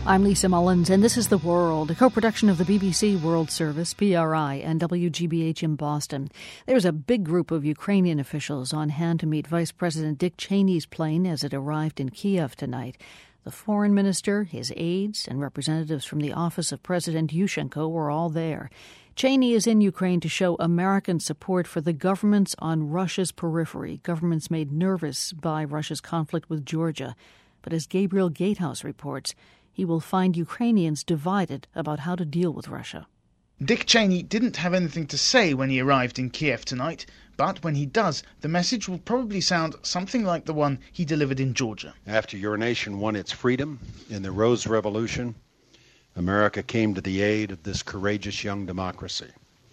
I'm Lisa Mullins, and this is The World, a co-production of the BBC World Service, PRI, and WGBH in Boston. There's a big group of Ukrainian officials on hand to meet Vice President Dick Cheney's plane as it arrived in Kiev tonight. The foreign minister, his aides, and representatives from the office of President Yushchenko were all there. Cheney is in Ukraine to show American support for the governments on Russia's periphery, governments made nervous by Russia's conflict with Georgia. But as Gabriel Gatehouse reports, he will find Ukrainians divided about how to deal with Russia. Dick Cheney didn't have anything to say when he arrived in Kiev tonight, but when he does, the message will probably sound something like the one he delivered in Georgia. After your nation won its freedom in the Rose Revolution, America came to the aid of this courageous young democracy.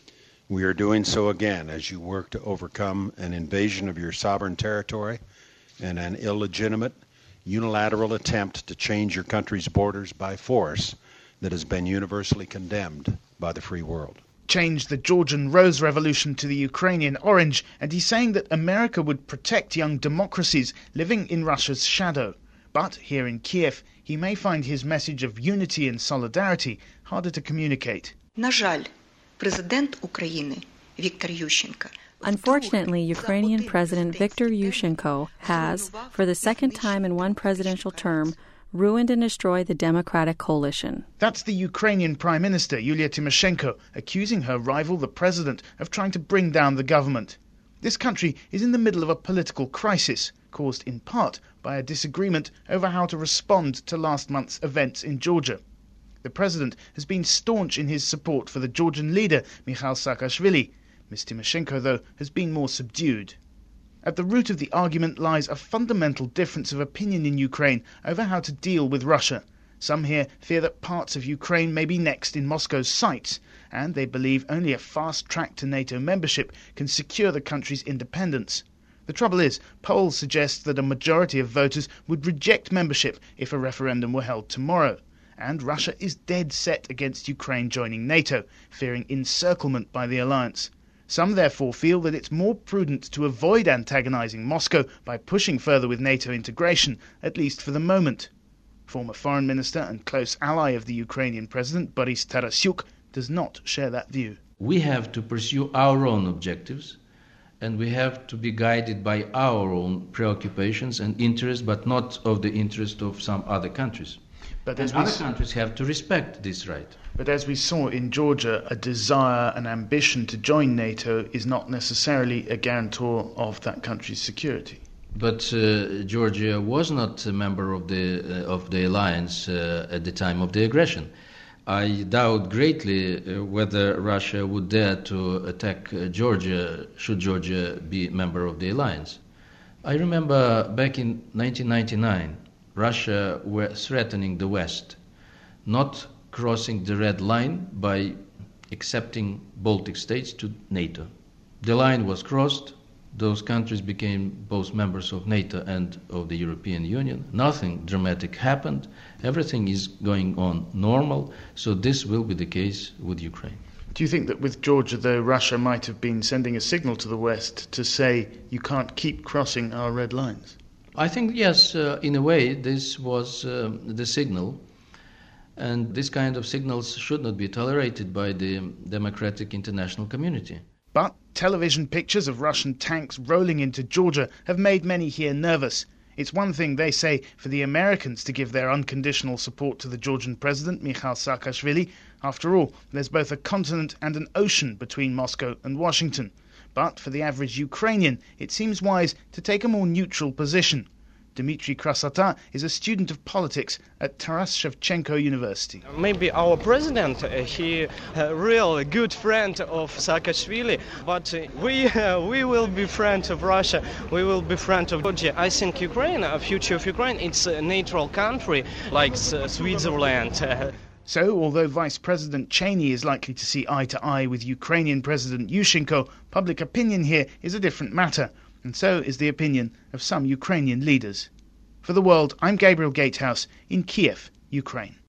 We are doing so again as you work to overcome an invasion of your sovereign territory and an illegitimate, unilateral attempt to change your country's borders by force that has been universally condemned by the free world. Changed the Georgian Rose Revolution to the Ukrainian Orange, and he's saying that America would protect young democracies living in Russia's shadow. But here in Kiev, he may find his message of unity and solidarity harder to communicate. На жаль, президент України Віктор Ющенко. Unfortunately, Ukrainian President Viktor Yushchenko has, for the second time in one presidential term, ruined and destroyed the democratic coalition. That's the Ukrainian Prime Minister, Yulia Tymoshenko, accusing her rival, the president, of trying to bring down the government. This country is in the middle of a political crisis, caused in part by a disagreement over how to respond to last month's events in Georgia. The president has been staunch in his support for the Georgian leader, Mikhail Saakashvili. Ms. Tymoshenko, though, has been more subdued. At the root of the argument lies a fundamental difference of opinion in Ukraine over how to deal with Russia. Some here fear that parts of Ukraine may be next in Moscow's sights, and they believe only a fast track to NATO membership can secure the country's independence. The trouble is, polls suggest that a majority of voters would reject membership if a referendum were held tomorrow. And Russia is dead set against Ukraine joining NATO, fearing encirclement by the alliance. Some therefore feel that it's more prudent to avoid antagonizing Moscow by pushing further with NATO integration, at least for the moment. Former foreign minister and close ally of the Ukrainian president, Boris Tarasyuk, does not share that view. We have to pursue our own objectives, and we have to be guided by our own preoccupations and interests, but not of the interest of some other countries. But and other countries have to respect this right. But as we saw in Georgia, a desire, an ambition to join NATO is not necessarily a guarantor of that country's security. But Georgia was not a member of the alliance at the time of the aggression. I doubt greatly whether Russia would dare to attack Georgia should Georgia be a member of the alliance. I remember back in 1999, Russia were threatening the West, not crossing the red line by accepting Baltic states to NATO. The line was crossed. Those countries became both members of NATO and of the European Union. Nothing dramatic happened. Everything is going on normal. So this will be the case with Ukraine. Do you think that with Georgia, though, Russia might have been sending a signal to the West to say, you can't keep crossing our red lines? I think, yes, in a way, this was the signal. And this kind of signals should not be tolerated by the democratic international community. But television pictures of Russian tanks rolling into Georgia have made many here nervous. It's one thing, they say, for the Americans to give their unconditional support to the Georgian president, Mikhail Saakashvili. After all, there's both a continent and an ocean between Moscow and Washington. But for the average Ukrainian, it seems wise to take a more neutral position. Dmitry Krasota is a student of politics at Taras Shevchenko University. Maybe our president, he a real good friend of Saakashvili, but we will be friends of Russia, we will be friends of Georgia. I think Ukraine, a future of Ukraine, it's a neutral country like Switzerland. So, although Vice President Cheney is likely to see eye to eye with Ukrainian President Yushchenko, public opinion here is a different matter. And so is the opinion of some Ukrainian leaders. For The World, I'm Gabriel Gatehouse in Kiev, Ukraine.